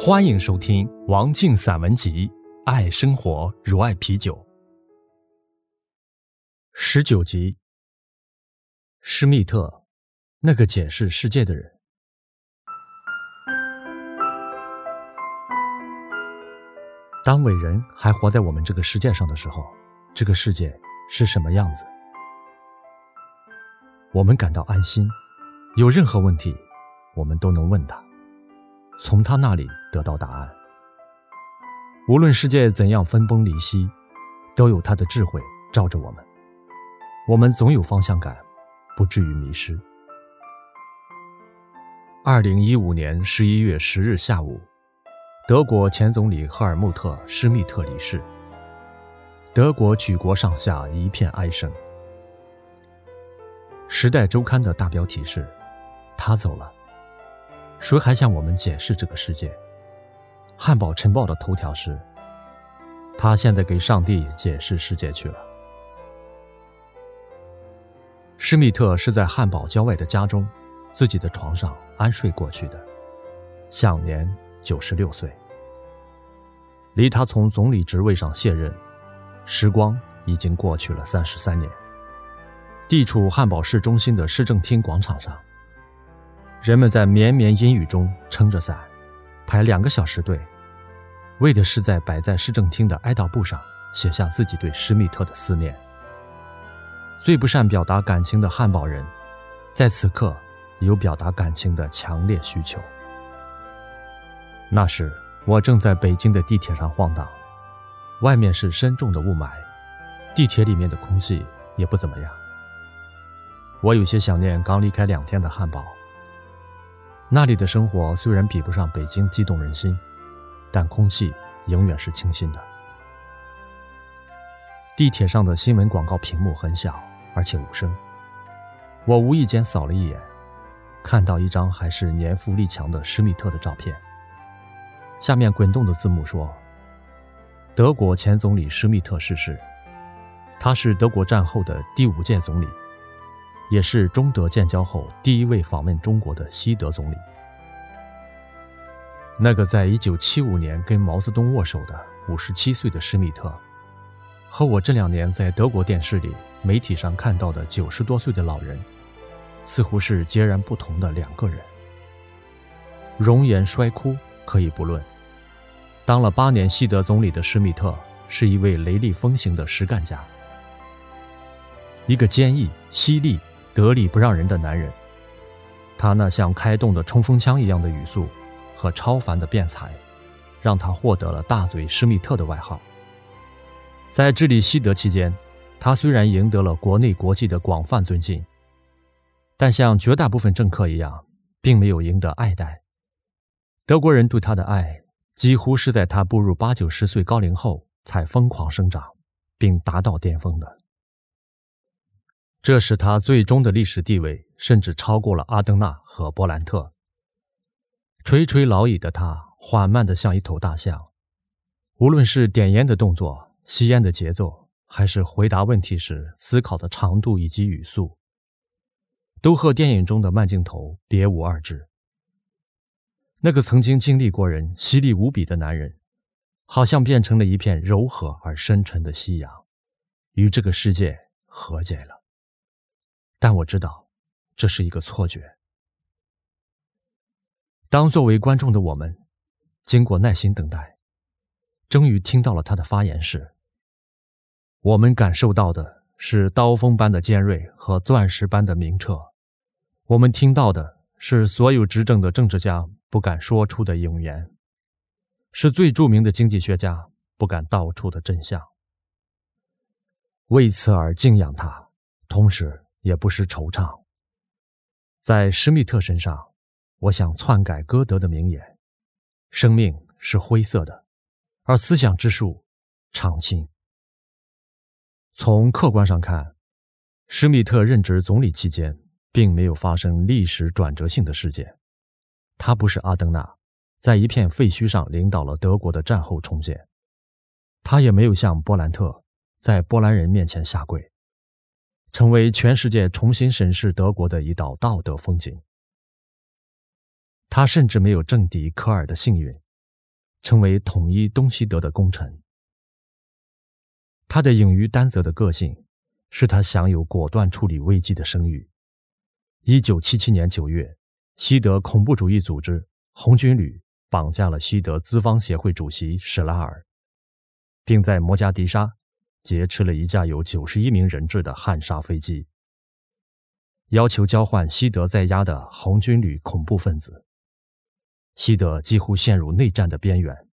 欢迎收听王静散文集《爱生活如爱啤酒》19集。施密特，那个解释世界的人。当伟人还活在我们这个世界上的时候，这个世界是什么样子？我们感到安心，有任何问题我们都能问他，从他那里得到答案。无论世界怎样分崩离析，都有他的智慧照着我们，我们总有方向感，不至于迷失。2015年11月10日下午，德国前总理赫尔穆特·施密特离世，德国举国上下一片哀声。时代周刊的大标题是他走了，谁还向我们解释这个世界？汉堡晨报的头条是他现在给上帝解释世界去了。施密特是在汉堡郊外的家中自己的床上安睡过去的，享年96岁。离他从总理职位上卸任，时光已经过去了33年。地处汉堡市中心的市政厅广场上，人们在绵绵阴雨中撑着伞，排2个小时队，为的是在摆在市政厅的哀悼簿上写下自己对施密特的思念。最不善表达感情的汉堡人，在此刻有表达感情的强烈需求。那时我正在北京的地铁上晃荡，外面是深重的雾霾，地铁里面的空气也不怎么样。我有些想念刚离开2天的汉堡，那里的生活虽然比不上北京激动人心，但空气永远是清新的。地铁上的新闻广告屏幕很小，而且无声。我无意间扫了一眼，看到一张还是年富力强的施密特的照片，下面滚动的字幕说：德国前总理施密特逝世，他是德国战后的第5届总理，也是中德建交后第1位访问中国的西德总理。那个在1975年跟毛泽东握手的57岁的施密特，和我这2年在德国电视里、媒体上看到的90多岁的老人，似乎是截然不同的2个人。容颜衰枯可以不论，当了8年西德总理的施密特是一位雷厉风行的实干家，一个坚毅、犀利、得理不让人的男人。他那像开动的冲锋枪一样的语速和超凡的辩才，让他获得了大嘴施密特的外号。在治理西德期间，他虽然赢得了国内国际的广泛尊敬，但像绝大部分政客一样，并没有赢得爱戴。德国人对他的爱几乎是在他步入8、90岁高龄后才疯狂生长，并达到巅峰的。这使他最终的历史地位甚至超过了阿登纳和勃兰特。垂垂老矣的他缓慢得像一头大象，无论是点烟的动作、吸烟的节奏，还是回答问题时思考的长度以及语速，都和电影中的慢镜头别无二致。那个曾经经历过人、犀利无比的男人，好像变成了一片柔和而深沉的夕阳，与这个世界和解了。但我知道，这是一个错觉。当作为观众的我们，经过耐心等待，终于听到了他的发言时，我们感受到的是刀锋般的尖锐和钻石般的明澈，我们听到的是所有执政的政治家不敢说出的永言，是最著名的经济学家不敢道出的真相。为此而敬仰他，同时也不失惆怅。在施密特身上，我想篡改歌德的名言：生命是灰色的，而思想之树常青。从客观上看，施密特任职总理期间并没有发生历史转折性的事件。他不是阿登纳，在一片废墟上领导了德国的战后重建。他也没有像勃兰特在波兰人面前下跪，成为全世界重新审视德国的一道道德风景。他甚至没有政敌科尔的幸运， 成为统一东西德的功臣。他的勇于担责的个性使他享有果断处理危机的声誉。1977年9月，西德恐怖主义组织红军旅绑架了西德资方协会主席史拉尔，并在摩加迪沙劫持了一架有91名人质的汉莎飞机，要求交换西德在押的红军旅恐怖分子。西德几乎陷入内战的边缘。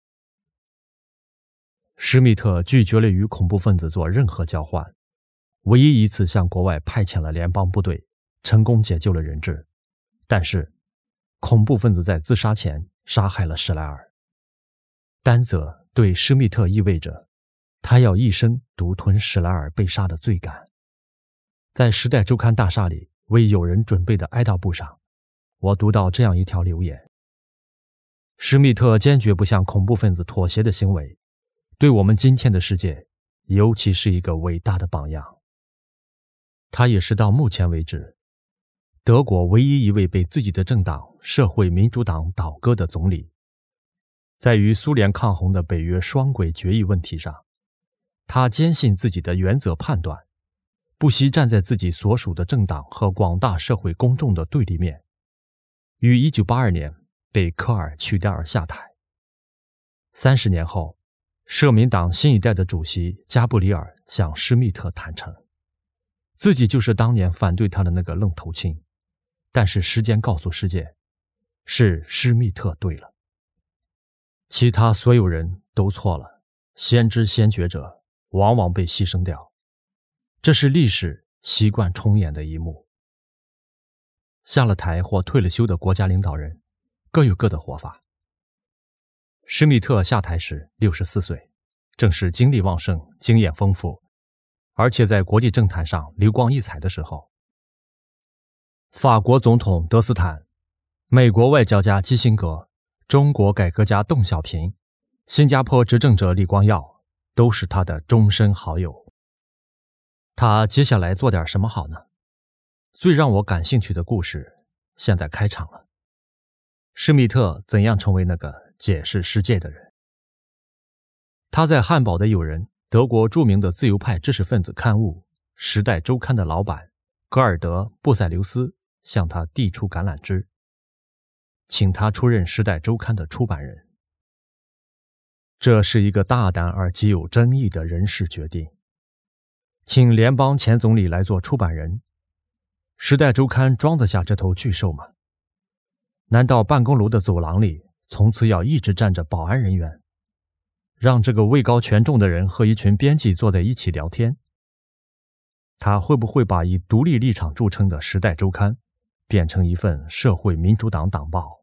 施密特拒绝了与恐怖分子做任何交换，唯一一次向国外派遣了联邦部队，成功解救了人质。但是恐怖分子在自杀前杀害了史莱尔。担责对施密特意味着他要一生独吞史莱尔被杀的罪感。在《时代周刊》大厦里为友人准备的哀悼簿上，我读到这样一条留言：施密特坚决不向恐怖分子妥协的行为，对我们今天的世界尤其是一个伟大的榜样。他也是到目前为止德国唯一一位被自己的政党社会民主党倒戈的总理。在与苏联抗衡的北约双轨决议问题上，他坚信自己的原则判断，不惜站在自己所属的政党和广大社会公众的对立面，于1982年被科尔取代而下台。30年后，社民党新一代的主席加布里尔向施密特坦诚，自己就是当年反对他的那个愣头青，但是时间告诉世界，是施密特对了，其他所有人都错了。先知先觉者往往被牺牲掉，这是历史习惯重演的一幕。下了台或退了休的国家领导人各有各的活法。施密特下台时64岁，正是精力旺盛、经验丰富，而且在国际政坛上流光溢彩的时候。法国总统德斯坦、美国外交家基辛格、中国改革家邓小平、新加坡执政者李光耀都是他的终身好友。他接下来做点什么好呢？最让我感兴趣的故事现在开场了。施密特怎样成为那个解释世界的人？他在汉堡的友人，德国著名的自由派知识分子刊物《时代周刊》的老板格尔德·布塞留斯向他递出橄榄枝，请他出任《时代周刊》的出版人。这是一个大胆而极有争议的人事决定。请联邦前总理来做出版人，《时代周刊》装得下这头巨兽吗？难道办公楼的走廊里从此要一直站着保安人员，让这个位高权重的人和一群编辑坐在一起聊天？他会不会把以独立立场著称的《时代周刊》变成一份社会民主党党报？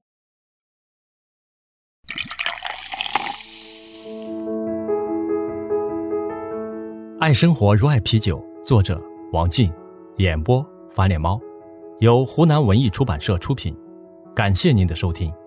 爱生活如爱啤酒，作者王静，演播翻脸猫，由湖南文艺出版社出品。感谢您的收听。